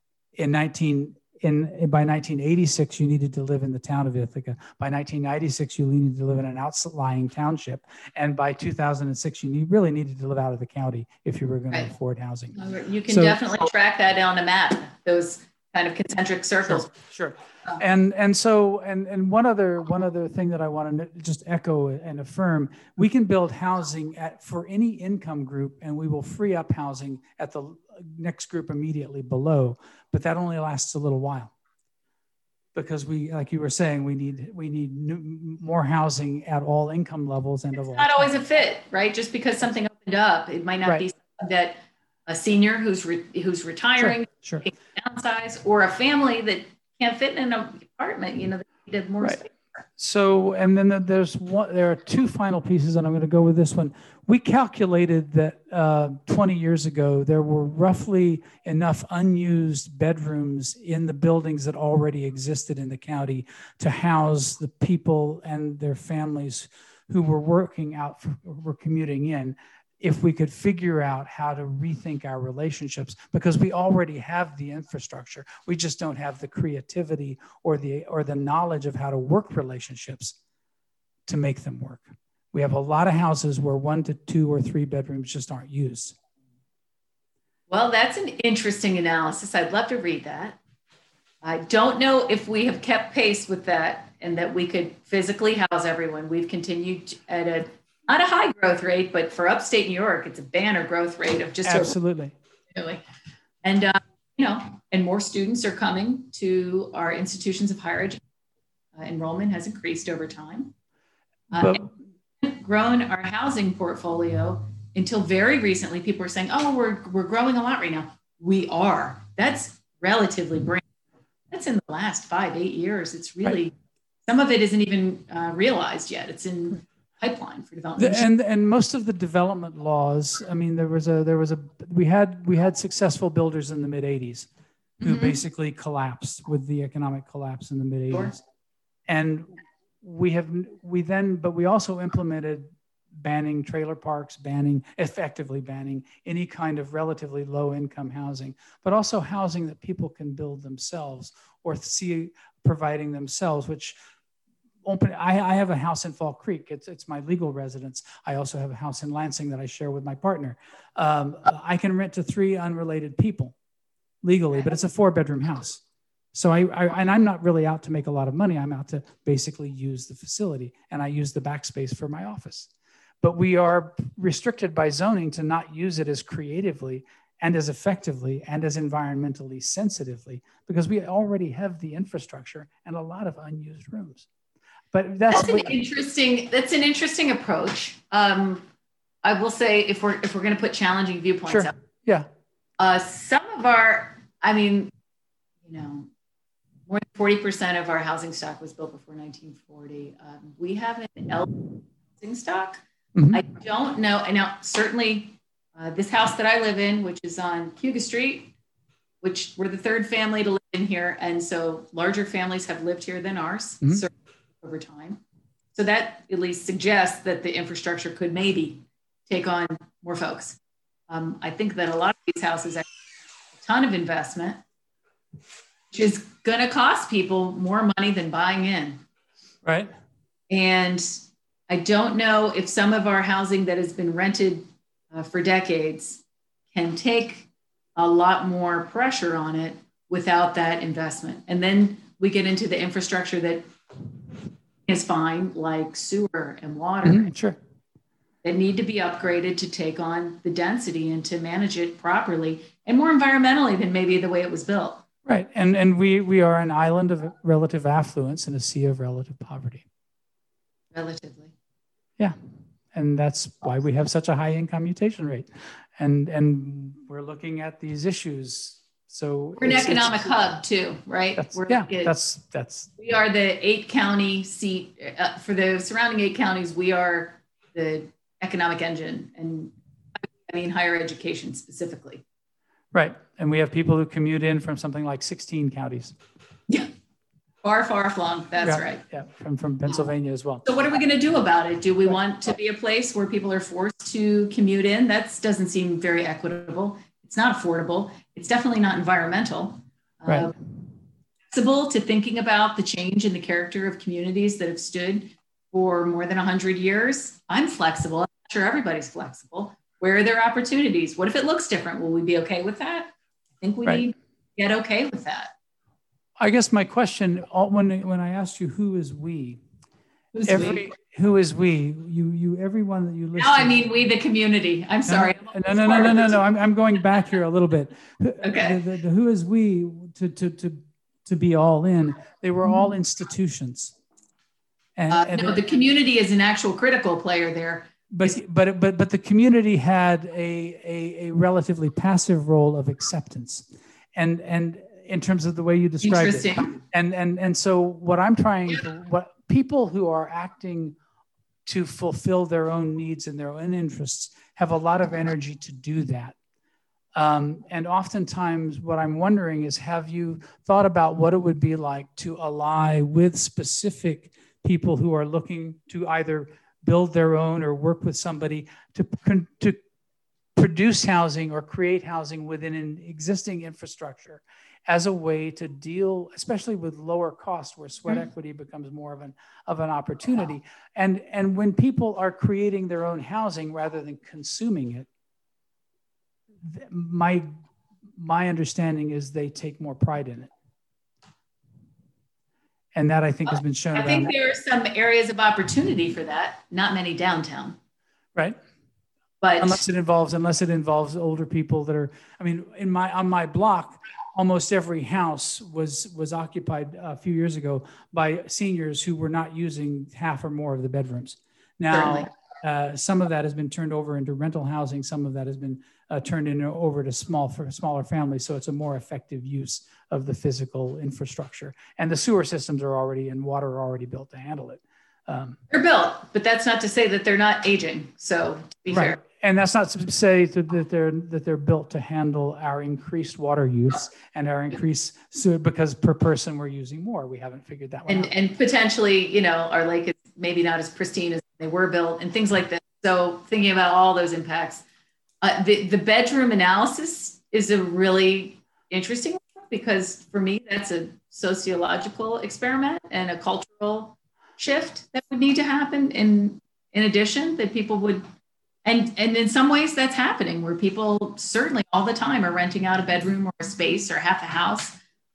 By 1986, you needed to live in the town of Ithaca. By 1996, you needed to live in an outlying township. And by 2006, you really needed to live out of the county if you were going to afford housing. You can definitely track that on a map, those kind of concentric circles. Sure. And one other thing that I want to just echo and affirm, we can build housing for any income group, and we will free up housing at the next group immediately below, but that only lasts a little while, because we, like you were saying, we need more housing at all income levels and of all. Not always a fit, right? Just because something opened up, it might not be something that a senior who's retiring, sure. downsize, or a family that can't fit in an apartment, they needed more space. So, and then there are two final pieces, and I'm going to go with this one. We calculated that 20 years ago, there were roughly enough unused bedrooms in the buildings that already existed in the county to house the people and their families who were were commuting in, if we could figure out how to rethink our relationships, because we already have the infrastructure. We just don't have the creativity or the knowledge of how to work relationships to make them work. We have a lot of houses where 1 to 2 or 3 bedrooms just aren't used. Well, that's an interesting analysis. I'd love to read that. I don't know if we have kept pace with that and that we could physically house everyone. We've continued at not a high growth rate, but for upstate New York, it's a banner growth rate of just absolutely. And and more students are coming to our institutions of higher education. Enrollment has increased over time. And we've grown our housing portfolio until very recently. People were saying, "Oh, we're growing a lot right now." We are. That's relatively brand new. That's in the last 5-8 years. It's really some of it isn't even realized yet. It's in pipeline for development. And most of the development laws, I mean, we had successful builders in the mid 80s who basically collapsed with the economic collapse in the mid 80s. Sure. And we also implemented banning trailer parks, effectively banning any kind of relatively low income housing, but also housing that people can build themselves or providing themselves, which I have a house in Fall Creek. It's my legal residence. I also have a house in Lansing that I share with my partner. I can rent to 3 unrelated people legally, but it's a 4-bedroom house. So I'm not really out to make a lot of money. I'm out to basically use the facility, and I use the backspace for my office. But we are restricted by zoning to not use it as creatively and as effectively and as environmentally sensitively, because we already have the infrastructure and a lot of unused rooms. But that's an interesting approach. I will say, if we're going to put challenging viewpoints out, some of our, more than 40% of our housing stock was built before 1940. We have an elderly housing stock. I don't know. I know certainly this house that I live in, which is on Huga Street, which we're the 3rd family to live in here, and so larger families have lived here than ours. Over time. So that at least suggests that the infrastructure could maybe take on more folks. I think that a lot of these houses have a ton of investment, which is going to cost people more money than buying in. Right. And I don't know if some of our housing that has been rented for decades can take a lot more pressure on it without that investment. And then we get into the infrastructure that is fine, like sewer and water, that need to be upgraded to take on the density and to manage it properly and more environmentally than maybe the way it was built. Right. And we are an island of relative affluence and a sea of relative poverty. Relatively. Yeah. And that's why we have such a high income mutation rate. And we're looking at these issues So we're an economic hub too, right? We are the 8-county seat for the surrounding 8 counties. We are the economic engine, and I mean higher education specifically. Right, and we have people who commute in from something like 16 counties. Yeah, far flung. That's right. Yeah, from Pennsylvania as well. So what are we going to do about it? Do we want to be a place where people are forced to commute in? That doesn't seem very equitable. It's not affordable. It's definitely not environmental. Right. Flexible to thinking about the change in the character of communities that have stood for more than 100 years. I'm flexible. I'm not sure everybody's flexible. Where are their opportunities? What if it looks different? Will we be okay with that? I think we need to get okay with that. I guess my question, when I asked you who is we, who is we? Everyone that you listen. No, I mean we, the community. I'm sorry. No. I'm going back here a little bit. Okay. The who is we to be all in? They were all institutions. No, the community is an actual critical player there. But the community had a relatively passive role of acceptance, and in terms of the way you described it. And so what I'm trying to, what people who are acting to fulfill their own needs and their own interests have a lot of energy to do that. And oftentimes what I'm wondering is, have you thought about what it would be like to ally with specific people who are looking to either build their own or work with somebody to produce housing or create housing within an existing infrastructure as a way to deal, especially with lower cost, where sweat equity becomes more of an opportunity. And when people are creating their own housing rather than consuming it, my understanding is they take more pride in it. And that, I think, has been shown. I think there are some areas of opportunity for that, not many downtown. Right. But unless it involves older people that are, I mean, on my block, almost every house was occupied a few years ago by seniors who were not using half or more of the bedrooms. Now, some of that has been turned over into rental housing. Some of that has been turned over to smaller families. So it's a more effective use of the physical infrastructure. And the sewer systems are already, and water are already built to handle it. They're built, but that's not to say that they're not aging. So to be fair. And that's not to say that they're built to handle our increased water use and our increased sewer, because per person we're using more. We haven't figured that one out. And potentially, our lake is maybe not as pristine as they were built and things like that. So thinking about all those impacts, the bedroom analysis is a really interesting one, because for me, that's a sociological experiment and a cultural shift that would need to happen in addition, that people would, and in some ways that's happening, where people certainly all the time are renting out a bedroom or a space or half a house.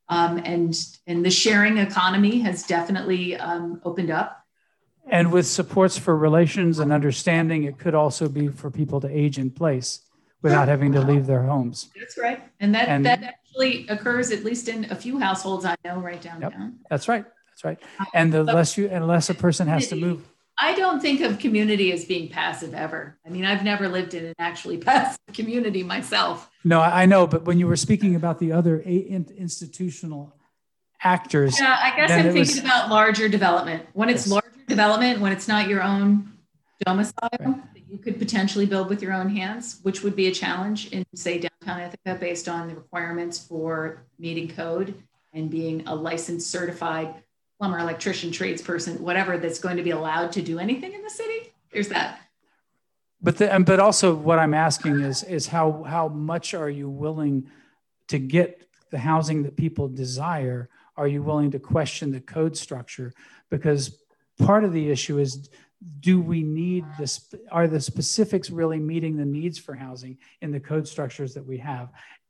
And the sharing economy has definitely opened up. And with supports for relations and understanding, it could also be for people to age in place without having to leave their homes. That's right. And that actually occurs at least in a few households I know right downtown. Yep, that's right. That's right. And unless a person has to move. I don't think of community as being passive ever. I mean, I've never lived in an actually passive community myself. No, I know. But when you were speaking about the other institutional actors. Yeah, I guess I'm thinking about larger development. When it's larger development, when it's not your own domicile, that you could potentially build with your own hands, which would be a challenge in, say, downtown Ithaca, based on the requirements for meeting code and being a licensed, certified plumber, electrician, tradesperson, whatever, that's going to be allowed to do anything in the city. There's that. But also what I'm asking is how much are you willing to get the housing that people desire? Are you willing to question the code structure? Because part of the issue is, do we need this? Are the specifics really meeting the needs for housing in the code structures that we have?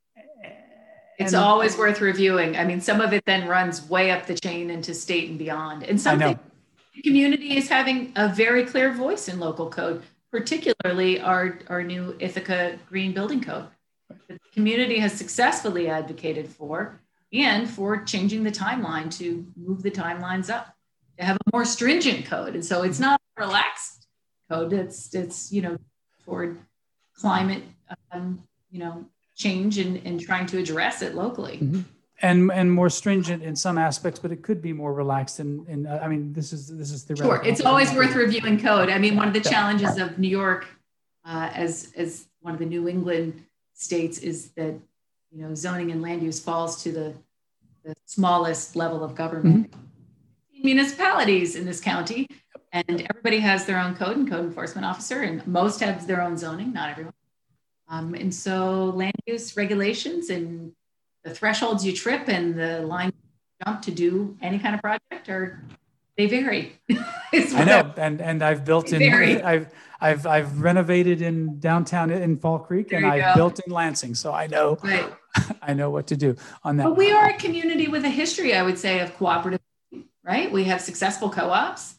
It's always worth reviewing. I mean, some of it then runs way up the chain into state and beyond. And something the community is having a very clear voice in local code, particularly our new Ithaca Green Building Code. The community has successfully advocated for, and for changing the timeline to move the timelines up, to have a more stringent code. And so it's not a relaxed code. It's toward climate, change and trying to address it locally. Mm-hmm. And more stringent in some aspects, but it could be more relaxed. And I mean, this is theoretical. Sure, it's always worth reviewing code. I mean, one of the challenges of New York, as one of the New England states, is that zoning and land use falls to the smallest level of government. Mm-hmm. Municipalities in this county, and everybody has their own code and code enforcement officer, and most have their own zoning, not everyone. And so land use regulations and the thresholds you trip and the line you jump to do any kind of project they vary. I know, and I've built I've renovated in downtown in Fall Creek, and I've built in Lansing, so I know I know what to do on that. But we are a community with a history, I would say, of cooperative, right? We have successful co-ops.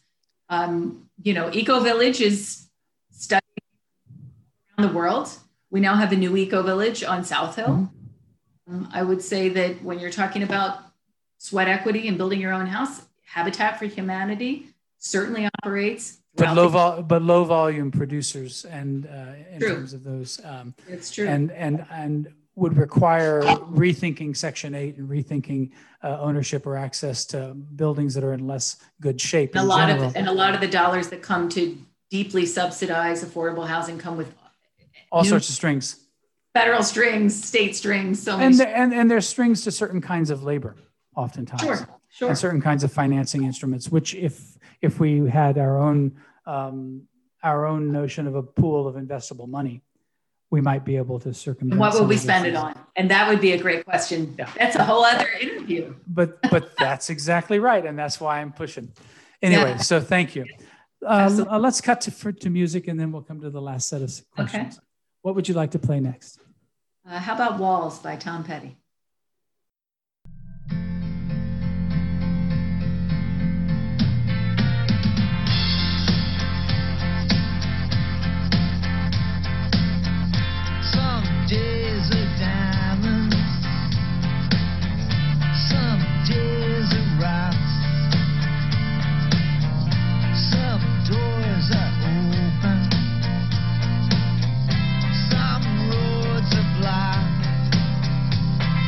Eco Village is studied around the world. We now have a new Eco Village on South Hill. Mm-hmm. I would say that when you're talking about sweat equity and building your own house, Habitat for Humanity certainly operates. But low volume producers, and in terms of those, it's true, and would require rethinking Section 8 and rethinking ownership or access to buildings that are in less good shape. And a lot of the dollars that come to deeply subsidize affordable housing come with all sorts of strings. Federal strings, state strings, and there's strings to certain kinds of labor, oftentimes, sure, and certain kinds of financing instruments. Which, if we had our own notion of a pool of investable money, we might be able to circumvent. What would we spend it on? And that would be a great question. Yeah. That's a whole other interview. But that's exactly right, and that's why I'm pushing. Anyway, so thank you. Let's cut to music, and then we'll come to the last set of questions. Okay. What would you like to play next? How about Walls by Tom Petty? Some days are diamonds, some days are rocks, some doors are open, some roads are blocked.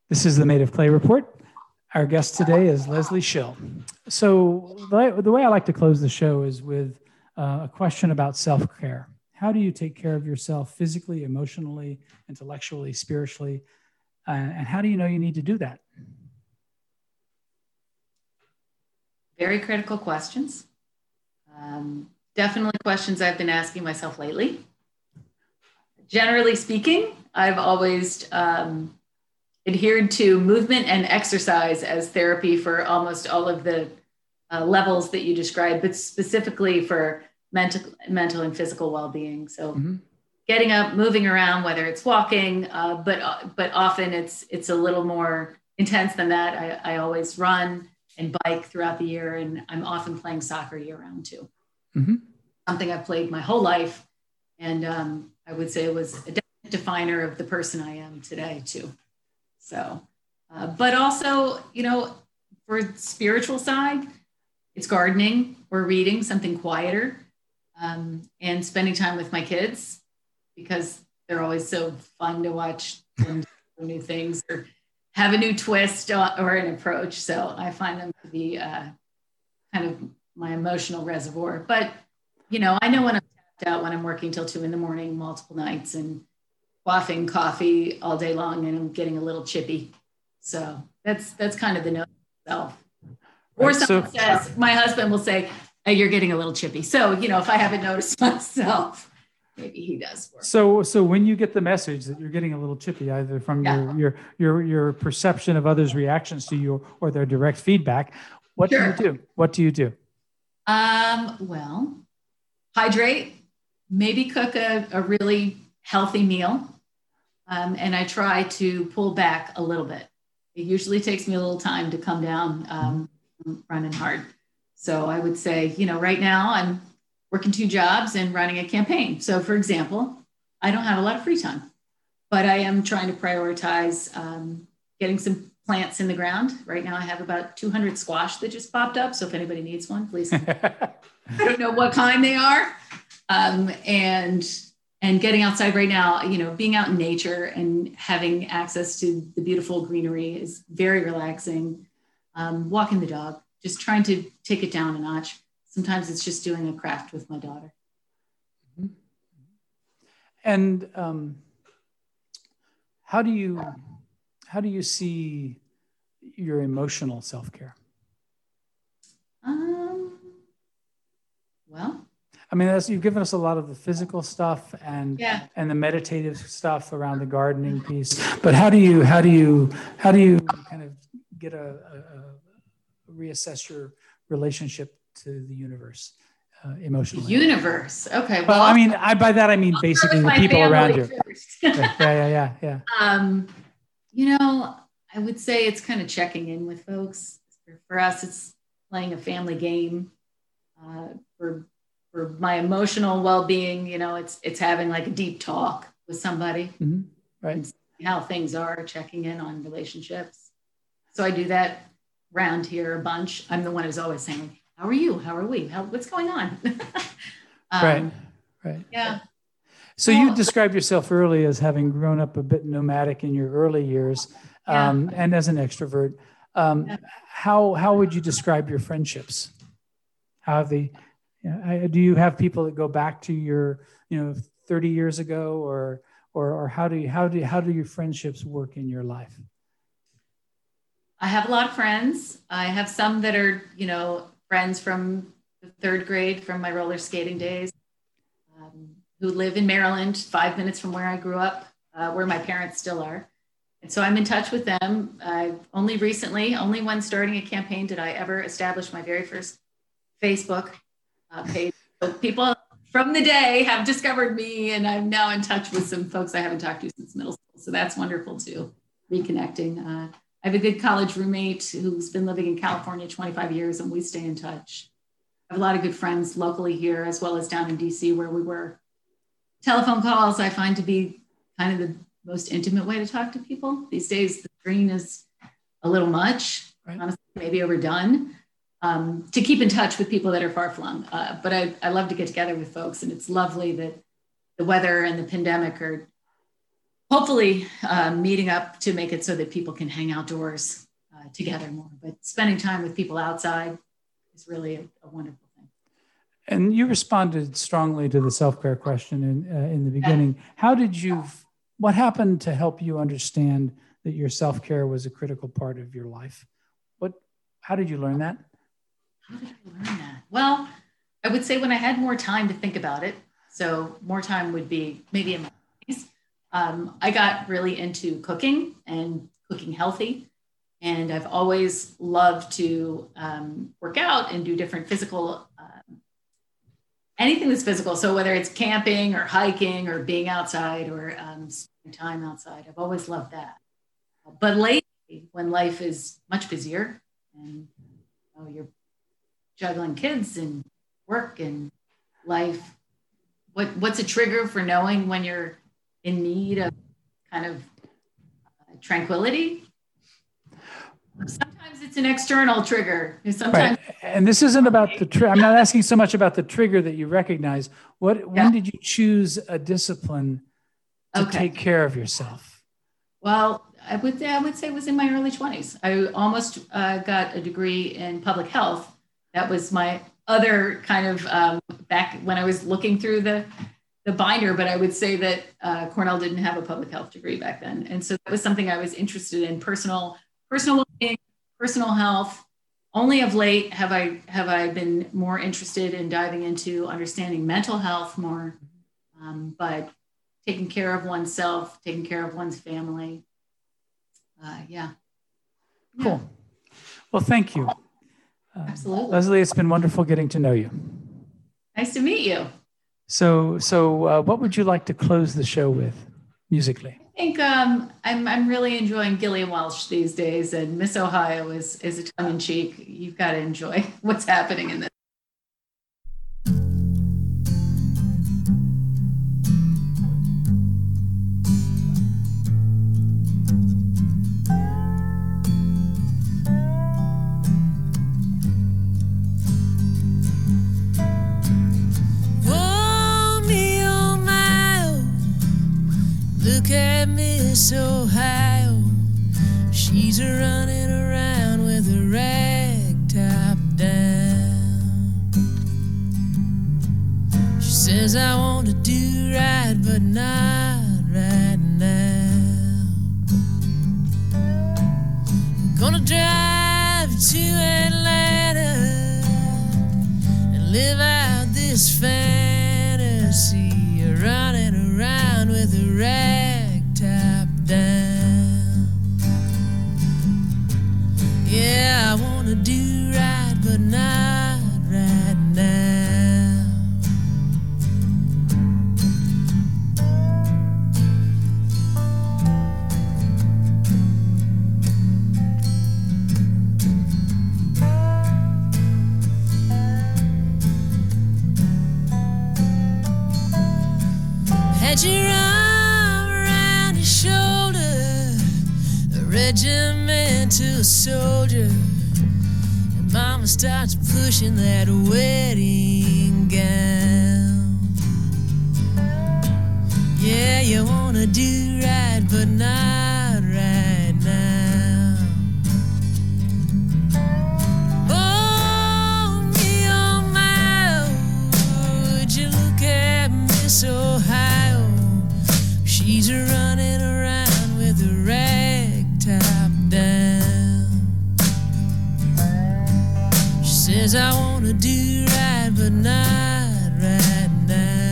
This is the Made of Clay Report. Our guest today is Leslie Schill. So the way I like to close the show is with a question about self-care. How do you take care of yourself physically, emotionally, intellectually, spiritually? And how do you know you need to do that? Very critical questions. Definitely questions I've been asking myself lately. Generally speaking, I've always adhered to movement and exercise as therapy for almost all of the levels that you described, but specifically for mental and physical well-being. So getting up, moving around, whether it's walking, but often it's a little more intense than that. I always run and bike throughout the year, and I'm often playing soccer year-round too. Something I've played my whole life, and I would say it was a definite definer of the person I am today too. So, but also, for spiritual side, it's gardening or reading, something quieter, and spending time with my kids, because they're always so fun to watch them do new things or have a new twist or an approach. So I find them to be kind of my emotional reservoir. But, I know when I'm tapped out, when I'm working till 2 a.m, multiple nights, and quaffing coffee all day long, and I'm getting a little chippy. So that's kind of the note itself. Or someone says, my husband will say, hey, you're getting a little chippy. So, if I haven't noticed myself, maybe he does work. So when you get the message that you're getting a little chippy, either from your perception of others' reactions to you or their direct feedback, what do you do? What do you do? Well, hydrate, maybe cook a really healthy meal. And I try to pull back a little bit. It usually takes me a little time to come down, running hard. So I would say, right now I'm working 2 jobs and running a campaign. So for example, I don't have a lot of free time, but I am trying to prioritize getting some plants in the ground. Right now I have about 200 squash that just popped up. So if anybody needs one, please. I don't know what kind they are. And getting outside right now, being out in nature and having access to the beautiful greenery is very relaxing. Walking the dog, just trying to take it down a notch. Sometimes it's just doing a craft with my daughter. And how do you see your emotional self-care? Well, I mean, you've given us a lot of the physical stuff and the meditative stuff around the gardening piece. But how do you kind of get reassess your relationship to the univerus emotionally? The universe. Okay. Well, I mean, by that I mean basically the people around you. Yeah. I would say it's kind of checking in with folks. For us, it's playing a family game. For my emotional well-being, it's having like a deep talk with somebody, right? And how things are, checking in on relationships. So I do that around here a bunch. I'm the one who's always saying, how are you? How are we? What's going on? Right. Yeah. So you described yourself early as having grown up a bit nomadic in your early years, and as an extrovert. How would you describe your friendships? How have they? Do you have people that go back to your 30 years ago, or how do your friendships work in your life? I have a lot of friends. I have some that are friends from the 3rd grade, from my roller skating days, who live in Maryland, 5 minutes from where I grew up, where my parents still are. And so I'm in touch with them. Only when starting a campaign, did I ever establish my very first Facebook page. So people from the day have discovered me, and I'm now in touch with some folks I haven't talked to since middle school. So that's wonderful too, reconnecting. I have a good college roommate who's been living in California 25 years, and we stay in touch. I have a lot of good friends locally here, as well as down in DC where we were. Telephone calls I find to be kind of the most intimate way to talk to people. These days, the screen is a little much, right? Honestly, maybe overdone. To keep in touch with people that are far flung. But I love to get together with folks, and it's lovely that the weather and the pandemic are hopefully meeting up to make it so that people can hang outdoors together more. But spending time with people outside is really a wonderful thing. And you responded strongly to the self-care question in the beginning. What happened to help you understand that your self-care was a critical part of your life? How did you learn that? How did I learn that? Well, I would say when I had more time to think about it. So more time would be maybe in my 20s. I got really into cooking and cooking healthy. And I've always loved to work out and do different physical, anything that's physical. So whether it's camping or hiking or being outside or spending time outside, I've always loved that. But lately, when life is much busier and you're juggling kids and work and life, what's a trigger for knowing when you're in need of kind of tranquility? Sometimes it's an external trigger. Sometimes, right. And this isn't about the I'm not asking so much about the trigger that you recognize. When did you choose a discipline to take care of yourself? Well, I would say it was in my early 20s. I almost got a degree in public health. That was my other kind of back when I was looking through the binder, but I would say that Cornell didn't have a public health degree back then. And so that was something I was interested in, personal well-being, personal health. Only of late have I been more interested in diving into understanding mental health more, but taking care of oneself, taking care of one's family. Cool. Well, thank you. Absolutely. Leslie, it's been wonderful getting to know you. Nice to meet you. So what would you like to close the show with musically? I think I'm really enjoying Gillian Welch these days, and Miss Ohio is a tongue in cheek. You've got to enjoy what's happening in this. Look at Miss Ohio, she's running around with her rag top down. She says, I want to do right, but not right now. I'm gonna drive to Atlanta and live out this fantasy, running around with a rag top down. Yeah, I wanna do right, but not right now. Had your arm around your shoulder, a regimental soldier, and Mama starts pushing that wedding gown. Yeah, you wanna do right, but not right now. Oh, me, oh my, would you look at Miss Ohio? She's running around with a rag top down. She says, I want to do right, but not right now.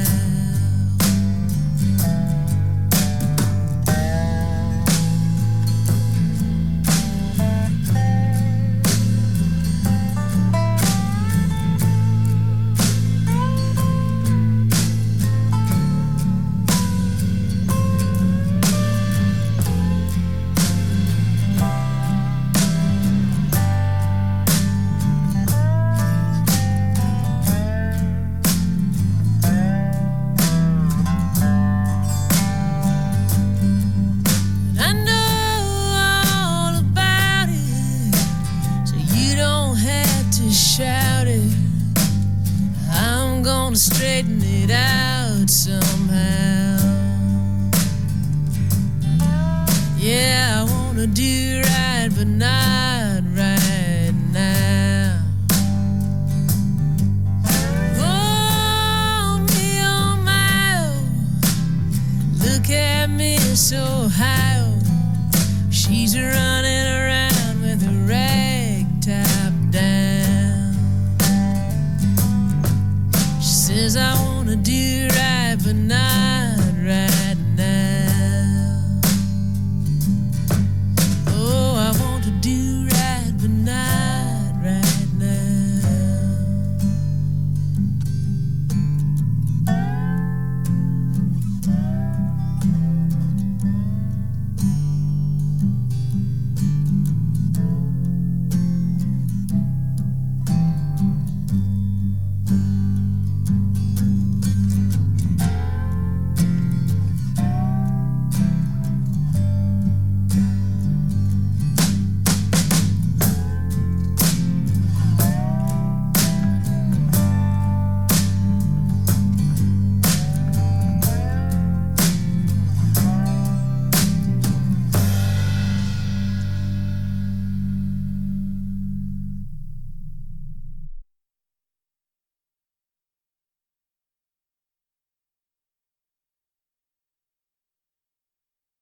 of a night.